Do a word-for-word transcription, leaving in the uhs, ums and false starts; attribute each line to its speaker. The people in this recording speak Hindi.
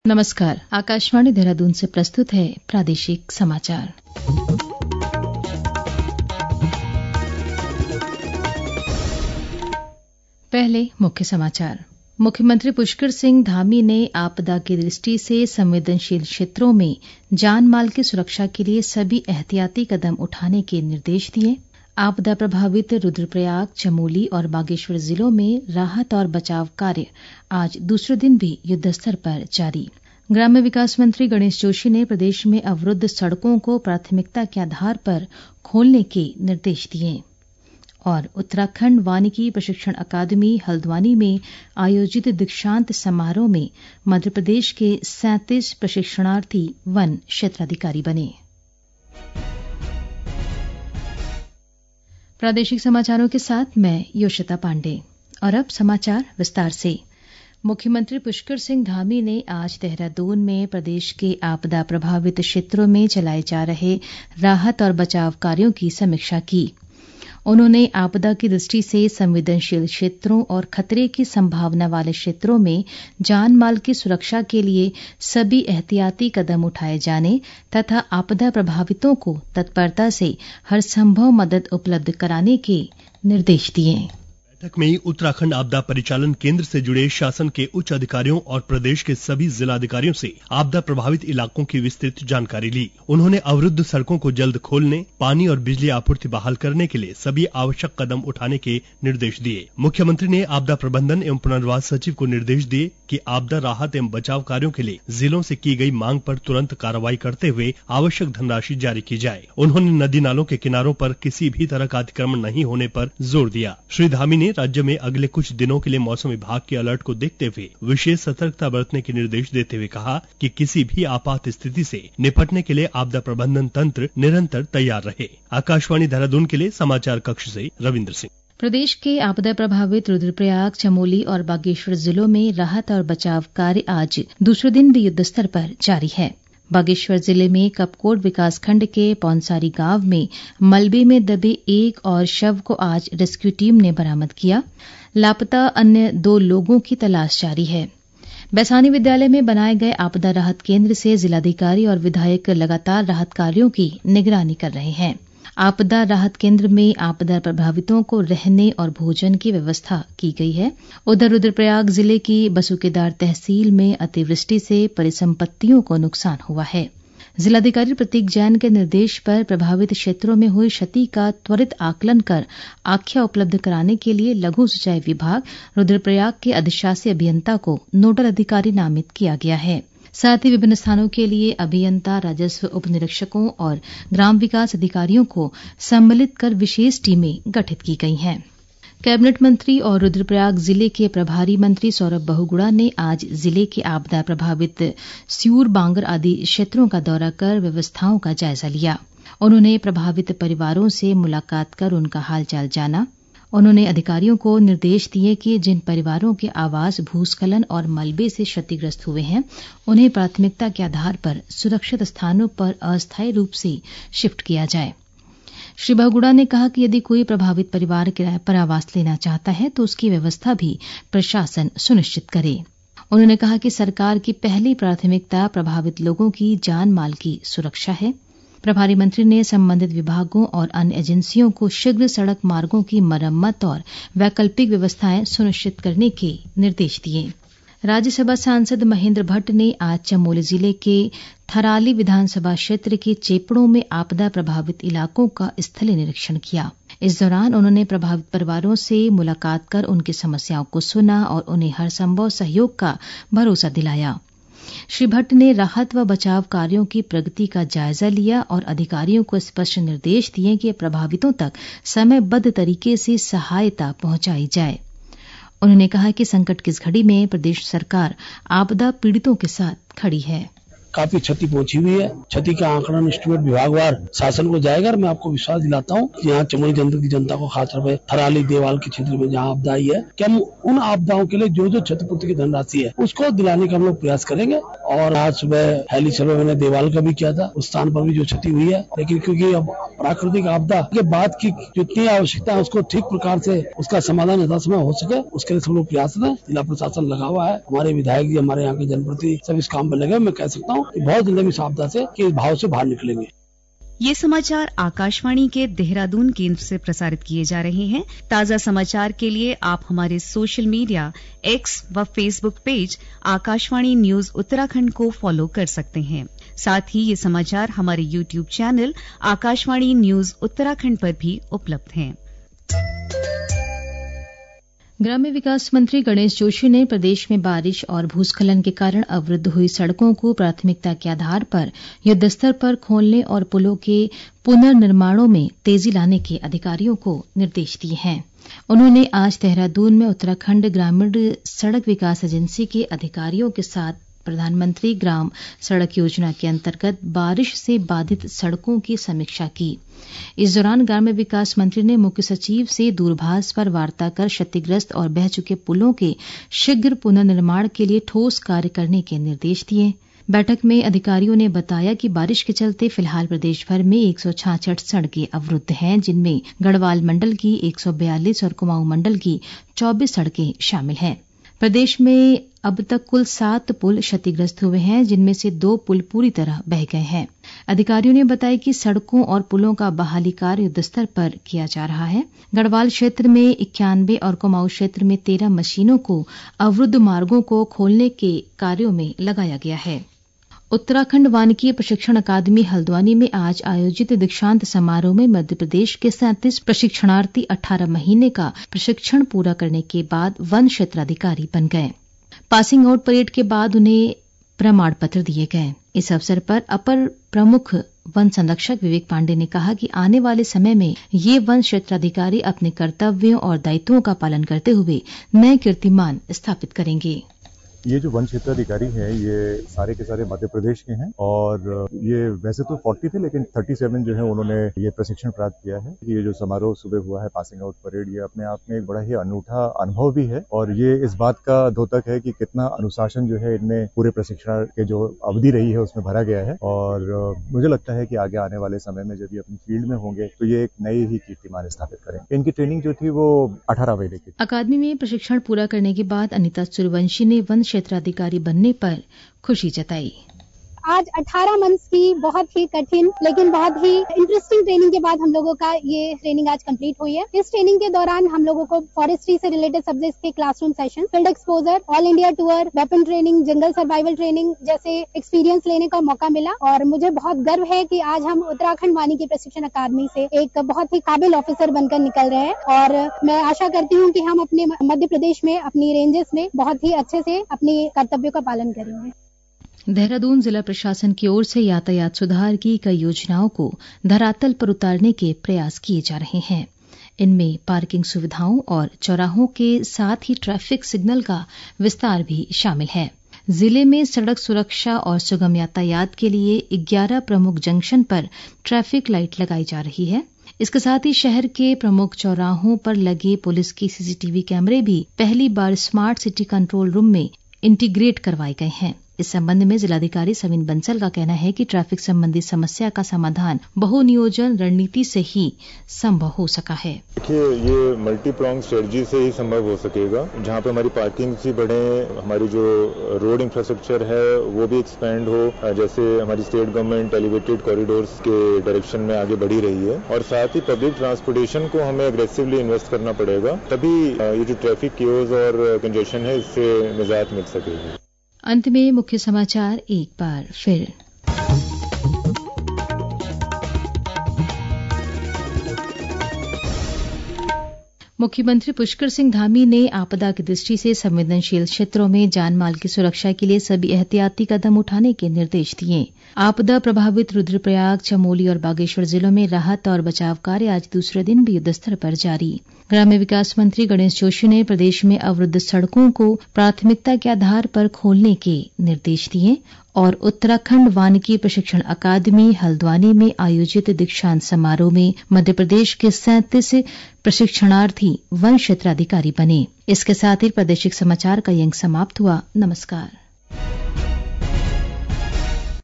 Speaker 1: नमस्कार, आकाशवाणी देहरादून से प्रस्तुत है प्रादेशिक समाचार। पहले मुख्य समाचार। मुख्यमंत्री पुष्कर सिंह धामी ने आपदा की दृष्टि से संवेदनशील क्षेत्रों में जान माल की सुरक्षा के लिए सभी एहतियाती कदम उठाने के निर्देश दिए। आपदा प्रभावित रुद्रप्रयाग, चमोली और बागेश्वर जिलों में राहत और बचाव कार्य आज दूसरे दिन भी युद्धस्तर पर जारी। ग्राम्य विकास मंत्री गणेश जोशी ने प्रदेश में अवरुद्ध सड़कों को प्राथमिकता के आधार पर खोलने के निर्देश दिए। और उत्तराखंड वानिकी प्रशिक्षण अकादमी हल्द्वानी में आयोजित दीक्षांत समारोह में मध्यप्रदेश के सैंतीस प्रशिक्षणार्थी वन क्षेत्राधिकारी बने। प्रादेशिक समाचारों के साथ मैं योशिता पांडे। और अब समाचार विस्तार से। मुख्यमंत्री पुष्कर सिंह धामी ने आज देहरादून में प्रदेश के आपदा प्रभावित क्षेत्रों में चलाए जा रहे राहत और बचाव कार्यों की समीक्षा की। उन्होंने आपदा की दृष्टि से संवेदनशील क्षेत्रों और खतरे की संभावना वाले क्षेत्रों में जान माल की सुरक्षा के लिए सभी एहतियाती कदम उठाए जाने तथा आपदा प्रभावितों को तत्परता से हर संभव मदद उपलब्ध कराने के निर्देश दिए।
Speaker 2: बैठक में उत्तराखंड आपदा परिचालन केंद्र से जुड़े शासन के उच्च अधिकारियों और प्रदेश के सभी जिलाधिकारियों से आपदा प्रभावित इलाकों की विस्तृत जानकारी ली। उन्होंने अवरुद्ध सड़कों को जल्द खोलने, पानी और बिजली आपूर्ति बहाल करने के लिए सभी आवश्यक कदम उठाने के निर्देश दिए। मुख्यमंत्री ने आपदा प्रबंधन एवं पुनर्वास सचिव को निर्देश दिए कि आपदा राहत एवं बचाव कार्यों के लिए जिलों से की गई मांग पर तुरंत कार्रवाई करते हुए आवश्यक धनराशि जारी की जाए। उन्होंने नदी नालों के किनारों पर किसी भी तरह का अतिक्रमण नहीं होने पर जोर दिया। श्री धामी ने राज्य में अगले कुछ दिनों के लिए मौसम विभाग के अलर्ट को देखते हुए विशेष सतर्कता बरतने के निर्देश देते हुए कहा कि किसी भी आपात स्थिति से निपटने के लिए आपदा प्रबंधन तंत्र निरंतर तैयार रहे। आकाशवाणी देहरादून के लिए समाचार कक्ष से रविंद्र सिंह।
Speaker 1: प्रदेश के आपदा प्रभावित रुद्रप्रयाग, चमोली और बागेश्वर जिलों में राहत और बचाव कार्य आज दूसरे दिन भी युद्धस्तर पर जारी है। बागेश्वर जिले में कपकोट विकासखंड के पौनसारी गांव में मलबे में दबे एक और शव को आज रेस्क्यू टीम ने बरामद किया। लापता अन्य दो लोगों की तलाश जारी है। बैसानी विद्यालय में बनाए गए आपदा राहत केंद्र से जिलाधिकारी और विधायक लगातार राहत कार्यों की निगरानी कर रहे हैं। आपदा राहत केंद्र में आपदा प्रभावितों को रहने और भोजन की व्यवस्था की गई है। उधर रुद्रप्रयाग जिले की बसुकेदार तहसील में अतिवृष्टि से परिसंपत्तियों को नुकसान हुआ है। जिलाधिकारी प्रतीक जैन के निर्देश पर प्रभावित क्षेत्रों में हुई क्षति का त्वरित आकलन कर आख्या उपलब्ध कराने के लिए लघु सिंचाई विभाग रुद्रप्रयाग के अधिशासी अभियंता को नोडल अधिकारी नामित किया गया है। साथ ही विभिन्न स्थानों के लिए अभियंता, राजस्व उप निरीक्षकों और ग्राम विकास अधिकारियों को सम्मिलित कर विशेष टीमें गठित की गई हैं। कैबिनेट मंत्री और रुद्रप्रयाग जिले के प्रभारी मंत्री सौरभ बहुगुणा ने आज जिले के आपदा प्रभावित स्यूर, बांगर आदि क्षेत्रों का दौरा कर व्यवस्थाओं का जायजा लिया। उन्होंने प्रभावित परिवारों से मुलाकात कर उनका हालचाल जाना। उन्होंने अधिकारियों को निर्देश दिए कि जिन परिवारों के आवास भूस्खलन और मलबे से क्षतिग्रस्त हुए हैं, उन्हें प्राथमिकता के आधार पर सुरक्षित स्थानों पर अस्थायी रूप से शिफ्ट किया जाए। श्री बहुगुणा ने कहा कि यदि कोई प्रभावित परिवार किराए पर आवास लेना चाहता है तो उसकी व्यवस्था भी प्रशासन सुनिश्चित करे। उन्होंने कहा कि सरकार की पहली प्राथमिकता प्रभावित लोगों की जान माल की सुरक्षा है। प्रभारी मंत्री ने संबंधित विभागों और अन्य एजेंसियों को शीघ्र सड़क मार्गों की मरम्मत और वैकल्पिक व्यवस्थाएं सुनिश्चित करने के निर्देश दिए। राज्यसभा सांसद महेंद्र भट्ट ने आज चमोली जिले के थराली विधानसभा क्षेत्र के चेपड़ों में आपदा प्रभावित इलाकों का स्थलीय निरीक्षण किया। इस दौरान उन्होंने प्रभावित परिवारों से मुलाकात कर उनकी समस्याओं को सुना और उन्हें हर संभव सहयोग का भरोसा दिलाया। श्री भट्ट ने राहत व बचाव कार्यों की प्रगति का जायजा लिया और अधिकारियों को स्पष्ट निर्देश दिए कि प्रभावितों तक समयबद्ध तरीके से सहायता पहुंचाई जाए। उन्होंने कहा कि संकट की इस घड़ी में प्रदेश सरकार आपदा पीड़ितों के साथ खड़ी है।
Speaker 3: काफी क्षति पहुंची हुई है। क्षति का आंकड़न एस्टीमेट विभागवार शासन को जाएगा और मैं आपको विश्वास दिलाता हूँ कि यहाँ चमोली जनपद की जनता को खासतौर पर थराली देवाल के क्षेत्र में जहाँ आपदा आई है कि हम उन आपदाओं के लिए जो जो क्षतिपूर्ति की धनराशि है उसको दिलाने का हम लोग प्रयास करेंगे। और आज सुबह हेली सर्वे मैंने देवाल का भी किया था, उस स्थान पर भी जो क्षति हुई है, लेकिन क्योंकि अब प्राकृतिक आपदा के बाद की जितनी आवश्यकता है उसको ठीक प्रकार से उसका समाधान यथा समय हो सके, उसके लिए सब लोग प्रयासरत है। जिला प्रशासन लगा हुआ है, हमारे विधायक जी, हमारे यहाँ के जनप्रतिनिधि सब इस काम में लगे। मैं कह सकता हूँ कि बहुत जल्दी इस आपदा से के भाव से बाहर निकलेंगे।
Speaker 4: ये समाचार आकाशवाणी के देहरादून केंद्र से प्रसारित किए जा रहे हैं। ताजा समाचार के लिए आप हमारे सोशल मीडिया एक्स व Facebook page Akashvani news Uttarakhand को फॉलो कर सकते हैं। साथ ही ये समाचार हमारे YouTube channel Akashvani news Uttarakhand पर भी उपलब्ध हैं।
Speaker 1: ग्राम्य विकास मंत्री गणेश जोशी ने प्रदेश में बारिश और भूस्खलन के कारण अवरुद्ध हुई सड़कों को प्राथमिकता के आधार पर युद्धस्तर पर खोलने और पुलों के पुनर्निर्माणों में तेजी लाने के अधिकारियों को निर्देश दिए हैं। उन्होंने आज देहरादून में उत्तराखंड ग्रामीण सड़क विकास एजेंसी के अधिकारियों के साथ प्रधानमंत्री ग्राम सड़क योजना के अंतर्गत बारिश से बाधित सड़कों की समीक्षा की। इस दौरान ग्राम्य विकास मंत्री ने मुख्य सचिव से दूरभाष पर वार्ता कर क्षतिग्रस्त और बह चुके पुलों के शीघ्र पुनर्निर्माण के लिए ठोस कार्य करने के निर्देश दिए। बैठक में अधिकारियों ने बताया कि बारिश के चलते फिलहाल प्रदेश भर में एक सौ छियासठ सड़कें अवरुद्ध हैं, जिनमें गढ़वाल मंडल की एक सौ बयालीस और कुमाऊं मंडल की चौबीस सड़कें शामिल हैं। प्रदेश में अब तक कुल सात पुल क्षतिग्रस्त हुए हैं, जिनमें से दो पुल पूरी तरह बह गए हैं। अधिकारियों ने बताया कि सड़कों और पुलों का बहाली कार्य युद्धस्तर पर किया जा रहा है। गढ़वाल क्षेत्र में इक्यानवे और कुमाऊं क्षेत्र में तेरह मशीनों को अवरुद्ध मार्गों को खोलने के कार्यों में लगाया गया है। उत्तराखंड वानिकी प्रशिक्षण अकादमी हल्द्वानी में आज आयोजित दीक्षांत समारोह में मध्य प्रदेश के सैंतीस प्रशिक्षणार्थी अठारह महीने का प्रशिक्षण पूरा करने के बाद वन क्षेत्राधिकारी बन गए। पासिंग आउट परेड के बाद उन्हें प्रमाण पत्र दिए गए। इस अवसर पर अपर प्रमुख वन संरक्षक विवेक पांडे ने कहा कि आने वाले समय में ये वन क्षेत्राधिकारी अपने कर्तव्यों और दायित्वों का पालन करते हुए नए कीर्तिमान स्थापित करेंगे।
Speaker 5: ये जो वन क्षेत्राधिकारी हैं ये सारे के सारे मध्य प्रदेश के हैं और ये वैसे तो चालीस थे, लेकिन सैंतीस जो है उन्होंने ये प्रशिक्षण प्राप्त किया है। ये जो समारोह सुबह हुआ है पासिंग आउट परेड, ये अपने आप में एक बड़ा ही अनूठा अनुभव भी है और ये इस बात का द्योतक है कि कितना अनुशासन जो है इनमें पूरे प्रशिक्षण के जो अवधि रही है उसमें भरा गया है। और मुझे लगता है कि आगे आने वाले समय में जब ये अपनी फील्ड में होंगे तो ये एक नई ही कीर्तिमान स्थापित करेंगे। इनकी ट्रेनिंग जो थी वो अठारह महीने की।
Speaker 1: अकादमी में प्रशिक्षण पूरा करने के बाद अनिता सूर्यवंशी ने वन क्षेत्राधिकारी बनने पर खुशी जताई।
Speaker 6: आज अठारह मंथ्स की बहुत ही कठिन लेकिन बहुत ही इंटरेस्टिंग ट्रेनिंग के बाद हम लोगों का ये ट्रेनिंग आज कंप्लीट हुई है। इस ट्रेनिंग के दौरान हम लोगों को फॉरेस्ट्री से रिलेटेड सब्जेक्ट्स के classroom session, field exposure, all India tour, weapon training, jungle survival training जैसे एक्सपीरियंस लेने का मौका मिला और मुझे बहुत गर्व है कि आज हम उत्तराखंड वानिकी प्रशिक्षण अकादमी से एक बहुत ही काबिल ऑफिसर बनकर निकल रहे हैं और मैं आशा करती हूँ कि हम अपने मध्य प्रदेश में अपनी रेंजेस में बहुत ही अच्छे से अपने कर्तव्यों का पालन करेंगे।
Speaker 1: देहरादून जिला प्रशासन की ओर से यातायात सुधार की कई योजनाओं को धरातल पर उतारने के प्रयास किए जा रहे हैं। इनमें पार्किंग सुविधाओं और चौराहों के साथ ही ट्रैफिक सिग्नल का विस्तार भी शामिल है। जिले में सड़क सुरक्षा और सुगम यातायात के लिए ग्यारह प्रमुख जंक्शन पर ट्रैफिक लाइट लगाई जा रही है। इसके साथ ही शहर के प्रमुख चौराहों पर लगे पुलिस की सीसीटीवी कैमरे भी पहली बार स्मार्ट सिटी कंट्रोल रूम में इंटीग्रेट करवाए गए हैं। इस संबंध में जिलाधिकारी सविन बंसल का कहना है कि ट्रैफिक संबंधी समस्या का समाधान बहुनियोजन रणनीति से ही संभव हो सका है।
Speaker 7: देखिए, ये मल्टी प्रॉन्ग स्ट्रेटजी से ही संभव हो सकेगा, जहाँ पे हमारी पार्किंग भी बढ़े, हमारी जो रोड इंफ्रास्ट्रक्चर है वो भी एक्सपेंड हो, जैसे हमारी स्टेट गवर्नमेंट एलिवेटेड कॉरिडोर्स के डायरेक्शन में आगे बढ़ी रही है और साथ ही पब्लिक ट्रांसपोर्टेशन को हमें एग्रेसिवली इन्वेस्ट करना पड़ेगा, तभी ये जो ट्रैफिक कियोस और कंजेशन है इससे निजात मिल सकेगी।
Speaker 1: अंत में मुख्य समाचार एक बार फिर। मुख्यमंत्री पुष्कर सिंह धामी ने आपदा की दृष्टि से संवेदनशील क्षेत्रों में जानमाल की सुरक्षा के लिए सभी एहतियाती कदम उठाने के निर्देश दिए। आपदा प्रभावित रुद्रप्रयाग, चमोली और बागेश्वर जिलों में राहत और बचाव कार्य आज दूसरे दिन भी युद्धस्तर पर जारी। ग्राम्य विकास मंत्री गणेश जोशी ने प्रदेश में अवरुद्ध सड़कों को प्राथमिकता के आधार पर खोलने के निर्देश दिए और उत्तराखंड वानिकी प्रशिक्षण अकादमी हल्द्वानी में आयोजित दीक्षांत समारोह में मध्य प्रदेश के सैंतीस प्रशिक्षणार्थी वन क्षेत्राधिकारी बने। इसके साथ ही प्रादेशिक समाचार का ये अंक समाप्त हुआ। नमस्कार।